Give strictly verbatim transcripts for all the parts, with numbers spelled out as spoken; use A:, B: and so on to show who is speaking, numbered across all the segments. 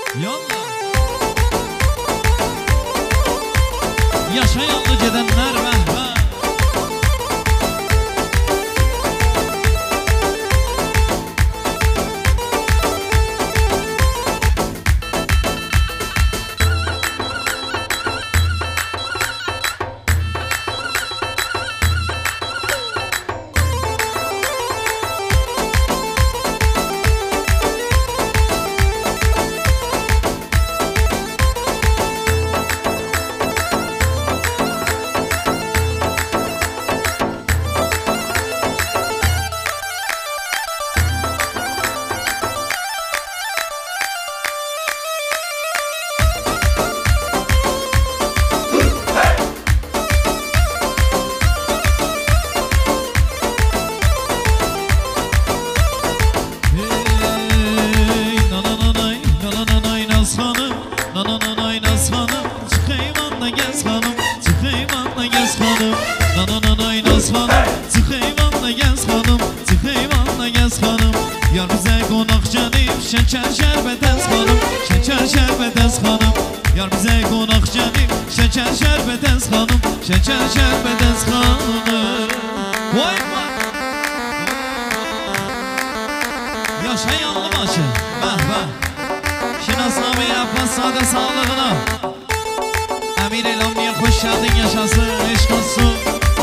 A: Yolla. Yaşayanlı gedenler vehve.
B: Şeker şerbet ez hanım, şeker şerbet ez hanım. Yar bize konak canım, şeker şerbet ez hanım, şeker şerbet ez hanım. Vay vay. Yaşayanlı başı, vah vah. Şinasname yapmaz sade sağlığına. Emir elamniye hoş geldin yaşasın, eşk olsun.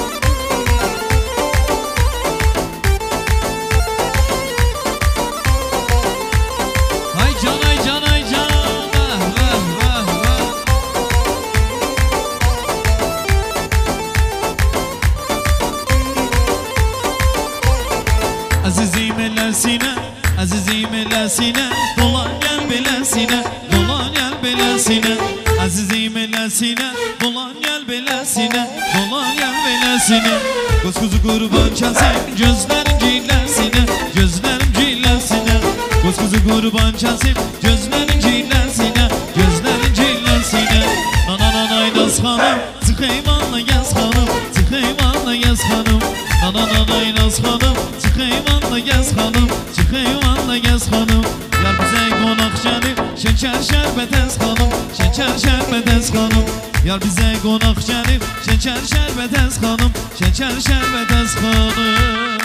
B: Azizim elesine, azizim elesine, dolan gel belesine, dolan gel belesine. Azizim elesine, dolan gel belesine, dolan gel belesine. Göz kuzu kurban çalsın, gözlerin cillesine, gözlerin cillesine. Göz kuzu kurban çalsın, gözlerin cillesine, gözlerin cillesine. Nanananay naz hanım, tıkaymanla gez hanım, tıkaymanla gez hanım. Nanananay naz hanım, tıkaymanla gez hanım, tıkaymanla gez hanım. Yar bize konak canım, şeker şerbet ez hanım, şeker şerbet ez hanım. Yar bize konak canım, şeker şerbet ez hanım, şeker şerbet ez hanım.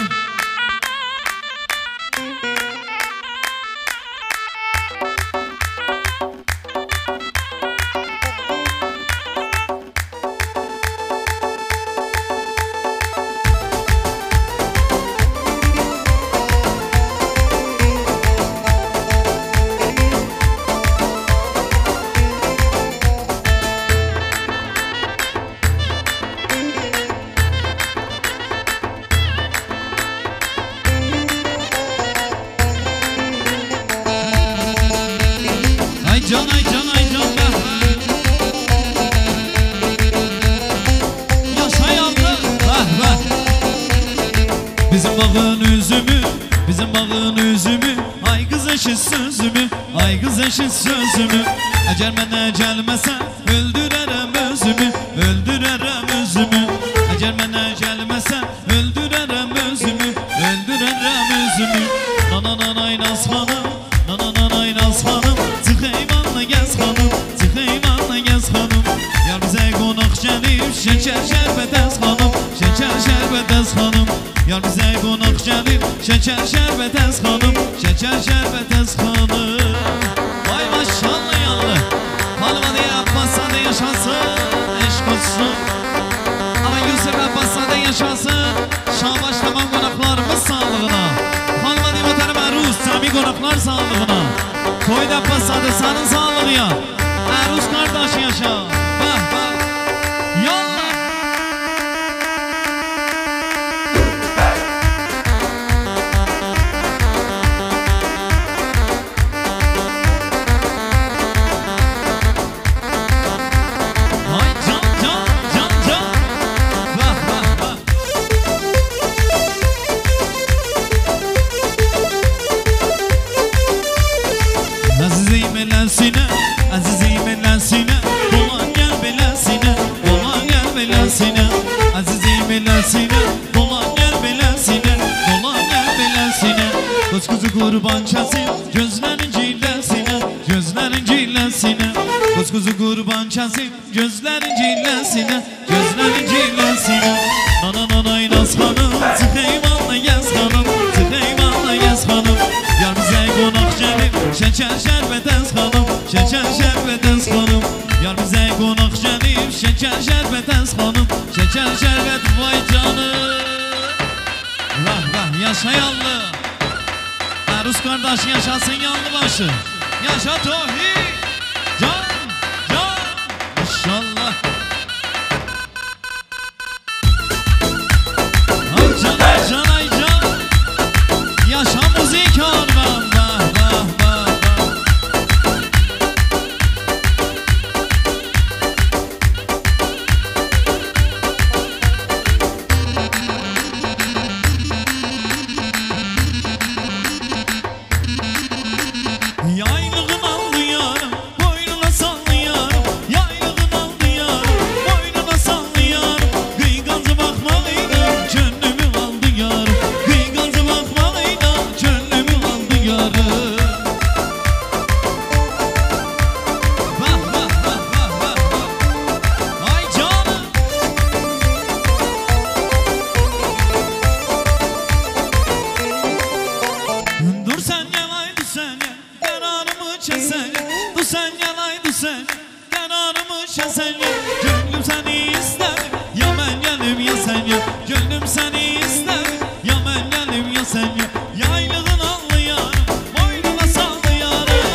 B: Can ay can ay can be. Yaşayanlı vah vah. Bizim bağın üzümü, bizim bağın üzümü. Ay kız eşit sözümü, ay kız eşit sözümü. Ecel mene gelmese öldürerem özümü, öldürerem özümü. Ecel mene gelmese öldürerem özümü, öldürerem özümü. Nanananay naz hanım, nanananay naz hanım. Tıkaymanla gez hanım, tıkaymanla gez hanım. Yar bize konak canım, şeker şerbet ez hanım, şeker şerbet ez hanım. Yar bize konak canım, şeker şerbet ez hanım, şeker şerbet ez hanım. Vay maşallah yanlı. Hanıma diye yapmazsa da yaşasın, eşk olsun. Ama Yusuf yapmazsa da yaşasın. Şabaş tamam konaklarımız sağlığına. Hanıma diye muhterem Rus, sami konaklar sağlığına. Toyda pasadı senin sağlığı ya. Eruz kardeş yaşa. Bak bak. Yallah. Ay can can can can. Bak bak bak. Azizim elesine, azizim elesine, dolan gel belesine, dolan gel belesine. Azizim elesine, dolan gel belesine, dolan gel belesine. Göz kuzu kurban çalsın, gözlerin cillesine, gözlerin cillesine. cillesine Kuz kuzu kurban kesim gözlerin cillesine Gözlerin cillesine Nana nanay naz hanım Sık eyvallah yaz hanım Sık eyvallah yaz hanım Yar bize konak gelip şeker şerbet ez hanım Şeker şerbet ez hanım Yar bize konak gelip şeker şerbet ez hanım Şeker şerbet vay canım Vah vah yaşa yanlı Rus kardeş yaşasın yanlı başı Yaşa Tohi Can can İnşallah Ay can ay can ay can Yaşa müzik harman Vah vah vah vah Yaylığın aldı yarım, boynuna sallı yarım Yaylığın aldı yarım, boynuna sallı yarım Kıygancı bakmalıyla gönlümü aldı yarım Kıygancı bakmalıyla gönlümü aldı yarım Vah vah vah vah vah vah Ay canım Dur sen gel haydi sen gel Kararımı çesen Du sen gel haydi sen Kararımı çesen Gönlüm seni ister Ya ben gelim ya sen ya Gönlüm seni ister Ya ben gelim ya sen ya Yaylığın allı yarım Boynuna sallı yarım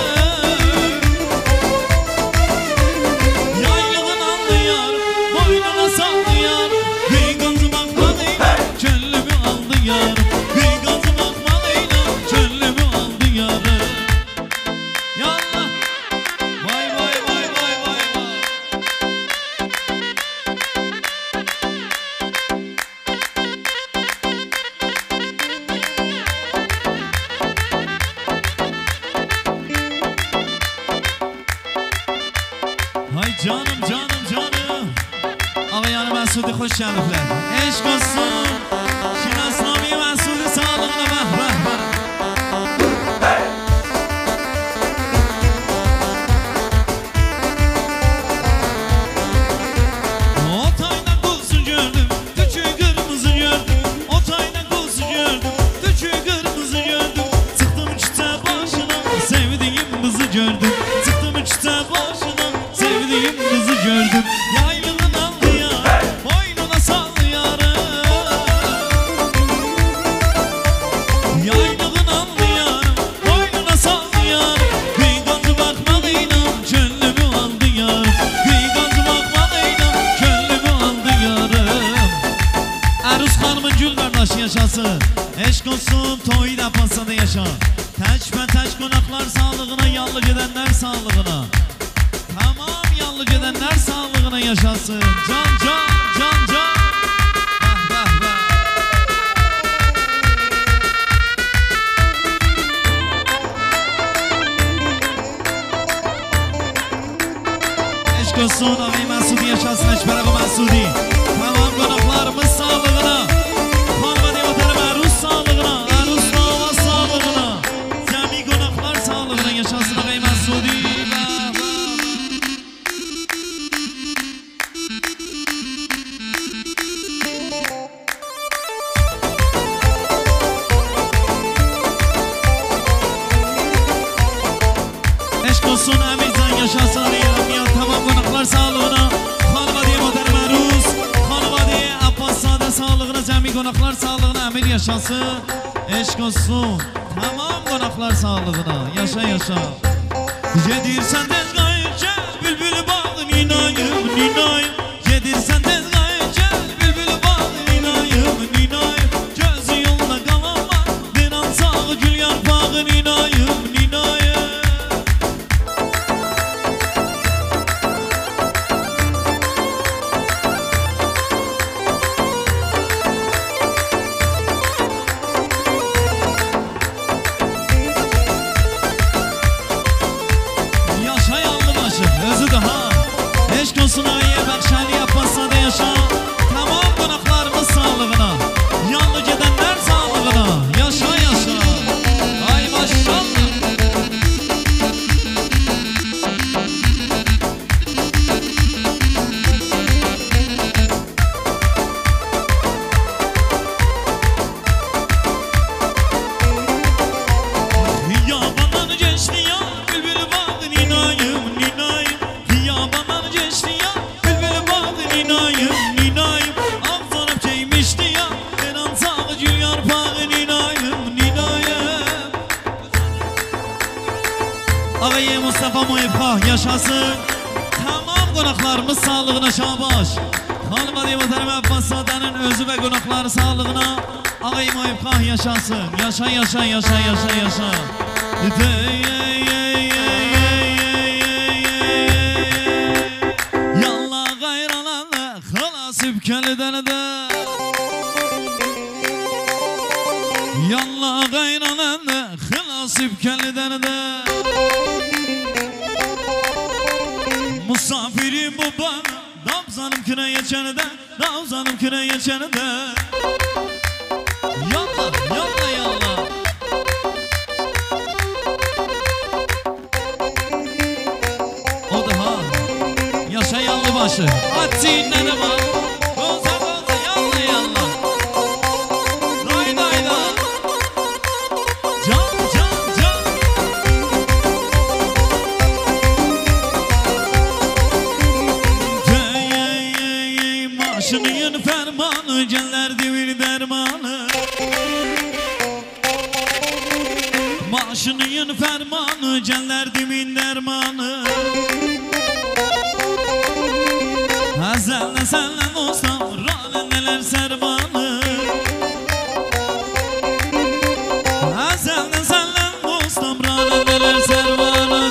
B: Yaylığın allı yarım Boynuna sallı yarım Kıygancı bakmalıyla Gönlümü aldı yarım Kıygancı bakmalıyla Gönlümü aldı yarım Yallah Vay vay vay vay vay vay Hay canım canım canım Ağayanı Mesudi hoş geldikler Eşk olsun Şinasnami Mesudi sağlığına bak bak bak Otaydan kuzu gördüm, tüçü kırmızı gördüm Otaydan kuzu gördüm, tüçü kırmızı gördüm Sıktım üçte başına, sevdiğim kızı gördüm Sıktım üçte başına, sevdiğim kızı gördüm Yaylığın aldı ya, boynuna sallı yarım Yaylığın aldı yarım, boynuna sallı yarım Kıygancı bakmalıyla, gönlümü aldı yarım Kıygancı bakmalıyla, gönlümü aldı yarım Aruz hanımın gül kardeşi yaşasın Eşk olsun toyda pasada yaşa Teç ve teç konaklar sağlığına Yallı gidenler sağlığına Tamam yallı gidenler sağlığına yaşasın Can can can can Bah bah bah Eşk olsun Abi Mesudi yaşasın Eşberek-i Mesudi Tamam konaklarımız sağlığına Hanıma devatarım Aruz sağlığına Aruz dava sağlığına Cemi konaklar sağlığına yaşasın Abi Mesudi Bah bah Eşk olsun Emircan yaşasın Ariyem Tamam konaklar sağlığına Hanıma diye modern Aruz Hanıma diye Abbas Sade sağlığına Cemi konaklar sağlığına Emir yaşasın Eşk olsun Tamam konaklar sağlığına Yaşa yaşa Yedirsen tez gayet gel Bülbülü bağlı ninayım ninayım Yedirsen tez gayet gel Bülbülü bağlı ninayım ninayım Gözü yolda kalan var Dinan sağı gül yarpağı ninayım ninayım Yaşa yanlı başı özü daha Eşk olsun ayı bak şali yapmazsa da yaşa Ağamayıp ha yaşasın. Tamam konaklarımız sağlığına şabaş. Hanıma diye vatanım Abbas Sadan'ın özü ve konakları sağlığına. Ağamayıp ha yaşasın. Yaşa yaşa yaşa yaşa yaşa. Yalla gayralanı halas üpkeliden de. Yalla gayralanı halas üpkeliden de. Musafirim bu bana. Davzanım kire geçene de. Davzanım kire geçene de. Yalla yalla yalla. O da ha. Yaşa yallı başı. Hadi ne var? Goza goza yalla yalla. Day day da. Can can can. Hey hey hey maşının fermanı celler divir dermanı. Maşının fermanı celler divir dermanı. Hazenle senle dostum rale neler servanı. Hazenle senle dostum rale neler servanı.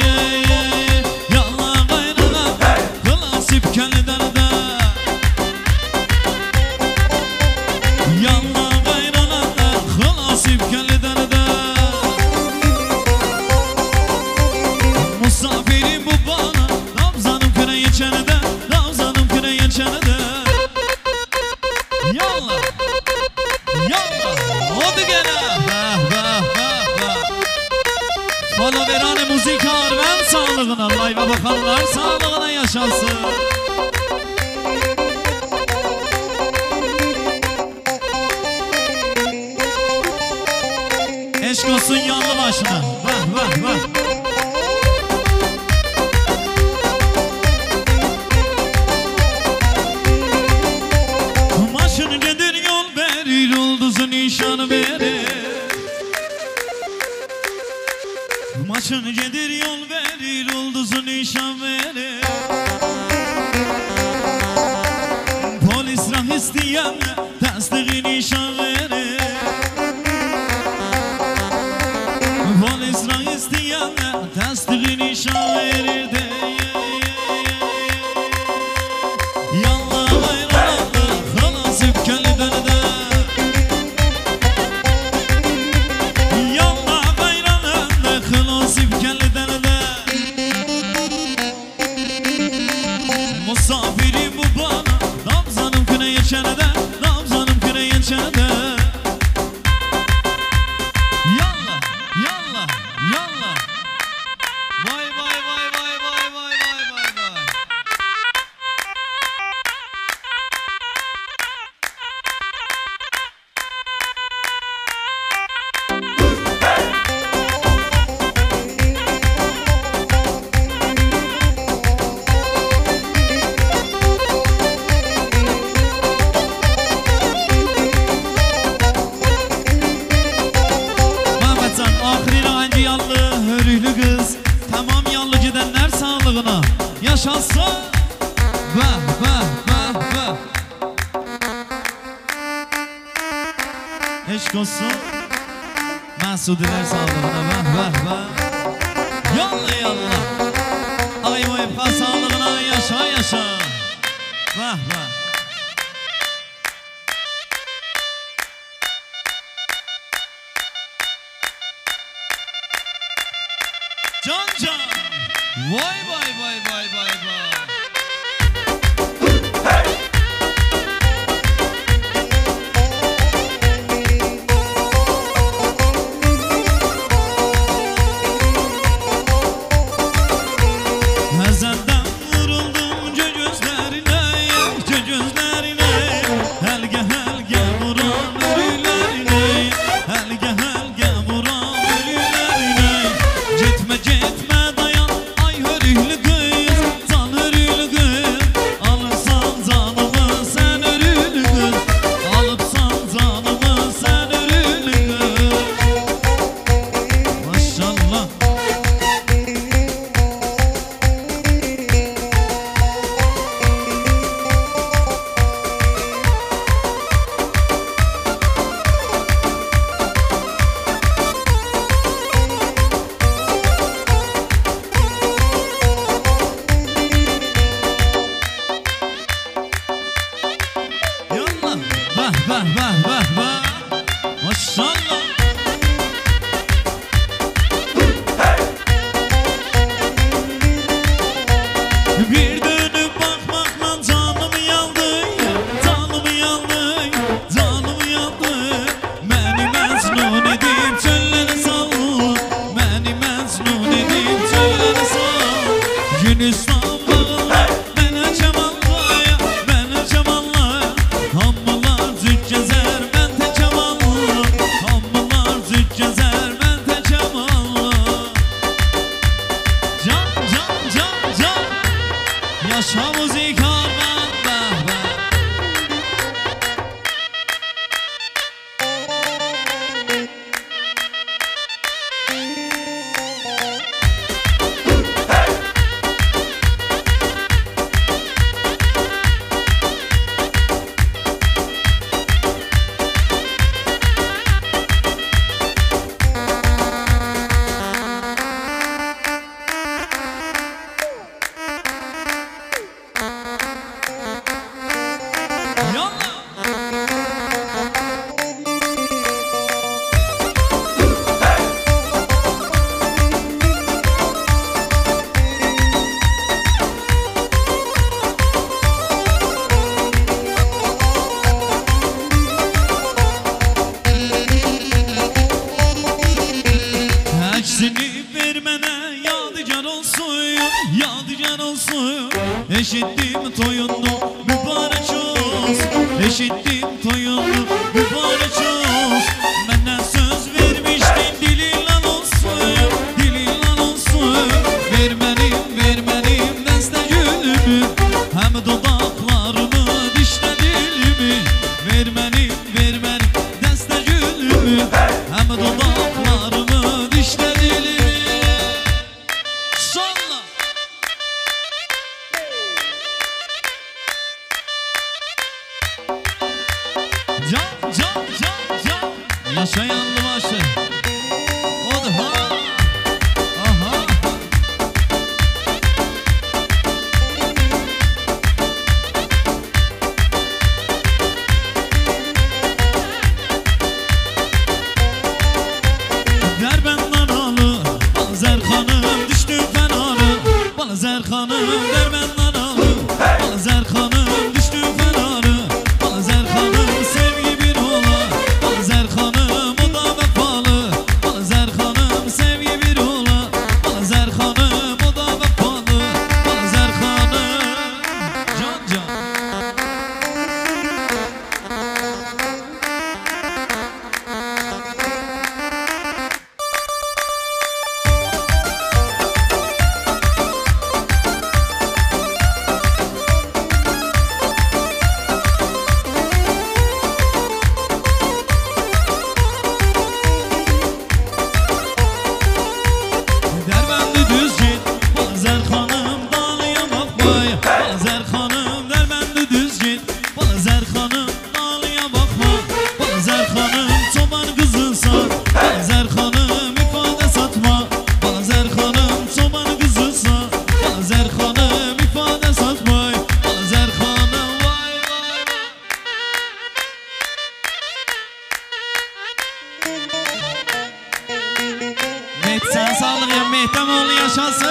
B: Yalla gayrına kılasip kendiden de. Yalla gayrına kılasip kendiden de. Musafirim bu bana Davzanım küre geçene de. Yalla Yalla Hadi gene Bah bah bah bah Bana verane müzik harben sağlığına Layva bakanlar sağlığına yaşasın. Eşk olsun yanlı başına. Bah bah bah nişan verir. Maçın cedir yol verir. Olduzu nişan verir. Polis rah isteyen tasdiği nişan verir. Polis rah isteyen tasdiği nişan verir de. Yallah gayrallah halas üpkeliden de. Musafirim bu bana Davzanım küre geçene de. Davzanım küre geçene de. Yalla yalla yalla. Vay vay vay vay vay vay vay vay vay. Yaşasın. Bah bah bah bah. Eşk olsun Masudiler sağlığına. Bah bah bah. Yalla yalla. Aymayıp ha sağlığına. Yaşa yaşa. Bah bah. Can can. Vay vay vay vay vay vay. Hey! Mezenden vuruldum gözlerine, gözlerine. Helge helge vuran ölülerine, helge helge vuran ölülerine. Gitme gitme dayan ay hörühlü kız, zanı Maşallah. Bir dönüp bakmakla canım yandı, canım yandı, canım yandı. Beni mecnun edip çöllere sal, beni mecnun edip çöllere sal. Gülistan bağlar, beni cemallar, beni cemallar. Hammalar züt gezer, ben de cemallar. Hammalar züt gezer, ben de cemallar. Can, can, can, can. Yaşa müzik harman bah bah. Aksini vermene yadigar olsun, yadigar olsun. Eşittim toyundu mübarek olsun, eşittim toyundu mübarek olsun. Benden söz vermiştin dililan olsun, dililan olsun. Vermenim, vermenim deste gülümü, hem dudaklarımı dişte dilimi. Vermenim, vermenim deste gülümü, hem dudaklarımı dişte dilimi. Salla. Can, can, can, can. Yaşayanlı başı. O da ha. Aha. Derbenden alı, bana Zerkanım düştü fenarı. Bana Zerkanım derbenden alı, bana Zerkanım düştü fenarı. Bana Zerkanım sevgi bir ola, bana Zerkanım o da vefalı. Bana Zerkanım sevgi bir ola, bana Zerkanım o da vefalı. Bana Zerkanım can can. Derbende düz git, bana Zerkanım dağlıya bakma. Bana Zerkanım derbende düz git, bana Zerkanım dağlıya bakma. Bana Zerkanım çoban kızınsan, bana Zerkanım ifade satma. Bana Zerkanım çoban kızınsan, bana Zerkanım ifade satma. Bana Zerkanım vay vay vay. Mehmet sen sağlık ya, Mehmet oğlu yaşasın.